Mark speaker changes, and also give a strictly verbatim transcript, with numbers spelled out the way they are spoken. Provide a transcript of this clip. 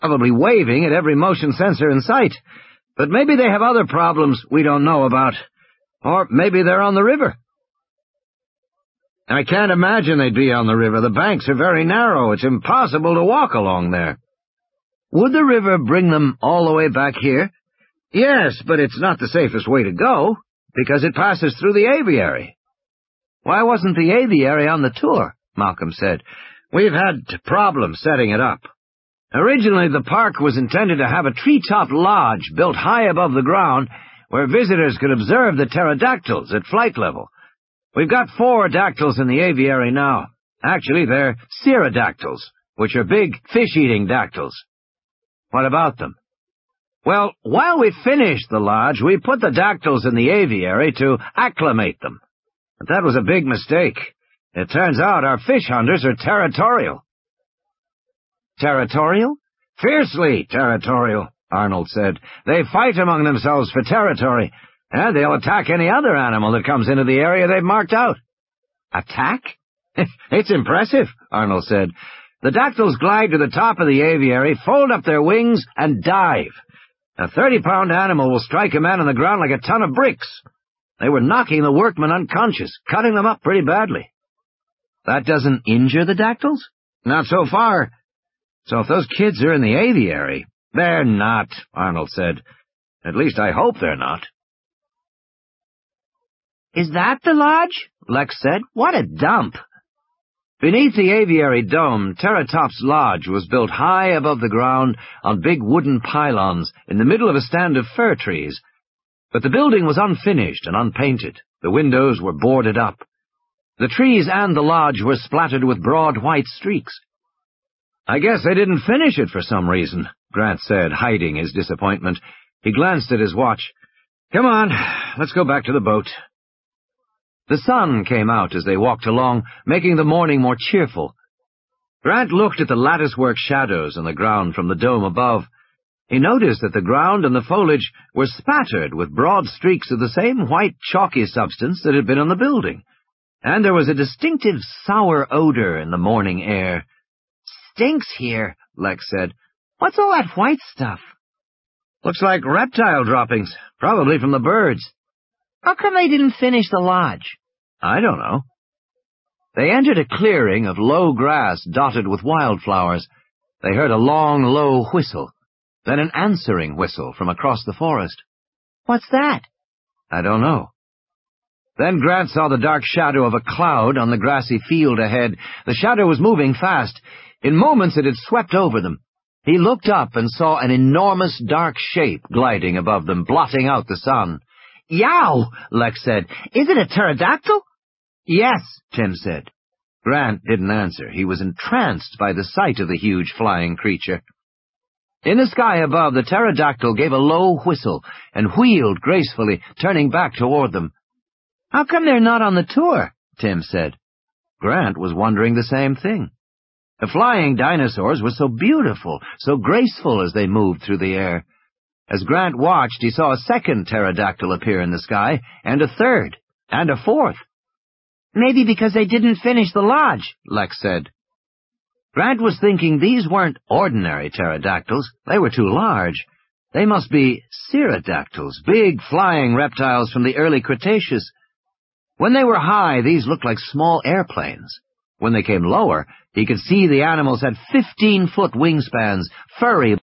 Speaker 1: probably waving at every motion sensor in sight. But maybe they have other problems we don't know about. Or maybe they're on the river. I can't imagine they'd be on the river. The banks are very narrow. It's impossible to walk along there. Would the river bring them all the way back here? Yes, but it's not the safest way to go, because it passes through the aviary. Why wasn't the aviary on the tour? Malcolm said. We've had problems setting it up. Originally, the park was intended to have a treetop lodge built high above the ground where visitors could observe the pterodactyls at flight level. We've got four dactyls in the aviary now. Actually, they're pterodactyls, which are big fish-eating dactyls. What about them? Well, while we finished the lodge, we put the dactyls in the aviary to acclimate them. But that was a big mistake. It turns out our fish hunters are territorial. Territorial? Fiercely territorial, Arnold said. They fight among themselves for territory, and they'll attack any other animal that comes into the area they've marked out. Attack? It's impressive, Arnold said. The dactyls glide to the top of the aviary, fold up their wings, and dive. A thirty-pound animal will strike a man on the ground like a ton of bricks. They were knocking the workmen unconscious, cutting them up pretty badly. That doesn't injure the dactyls? Not so far. So if those kids are in the aviary— They're not, Arnold said. At least I hope they're not. Is that the lodge? Lex said. What a dump. Beneath the aviary dome, Teratop's lodge was built high above the ground on big wooden pylons in the middle of a stand of fir trees. But the building was unfinished and unpainted. The windows were boarded up. The trees and the lodge were splattered with broad white streaks. I guess they didn't finish it for some reason, Grant said, hiding his disappointment. He glanced at his watch. Come on, let's go back to the boat. The sun came out as they walked along, making the morning more cheerful. Grant looked at the latticework shadows on the ground from the dome above. He noticed that the ground and the foliage were spattered with broad streaks of the same white chalky substance that had been on the building, and there was a distinctive sour odor in the morning air. Stinks here, Lex said. What's all that white stuff? Looks like reptile droppings, probably from the birds. How come they didn't finish the lodge? I don't know. They entered a clearing of low grass dotted with wildflowers. They heard a long, low whistle, then an answering whistle from across the forest. What's that? I don't know. Then Grant saw the dark shadow of a cloud on the grassy field ahead. The shadow was moving fast. In moments it had swept over them. He looked up and saw an enormous dark shape gliding above them, blotting out the sun. Yow! Lex said. Is it a pterodactyl? Yes, Tim said. Grant didn't answer. He was entranced by the sight of the huge flying creature. In the sky above, the pterodactyl gave a low whistle and wheeled gracefully, turning back toward them. How come they're not on the tour? Tim said. Grant was wondering the same thing. The flying dinosaurs were so beautiful, so graceful as they moved through the air. As Grant watched, he saw a second pterodactyl appear in the sky, and a third, and a fourth. Maybe because they didn't finish the lodge, Lex said. Grant was thinking these weren't ordinary pterodactyls. They were too large. They must be pterodactyls, big flying reptiles from the early Cretaceous. When they were high, these looked like small airplanes. When they came lower, he could see the animals had fifteen-foot wingspans, furry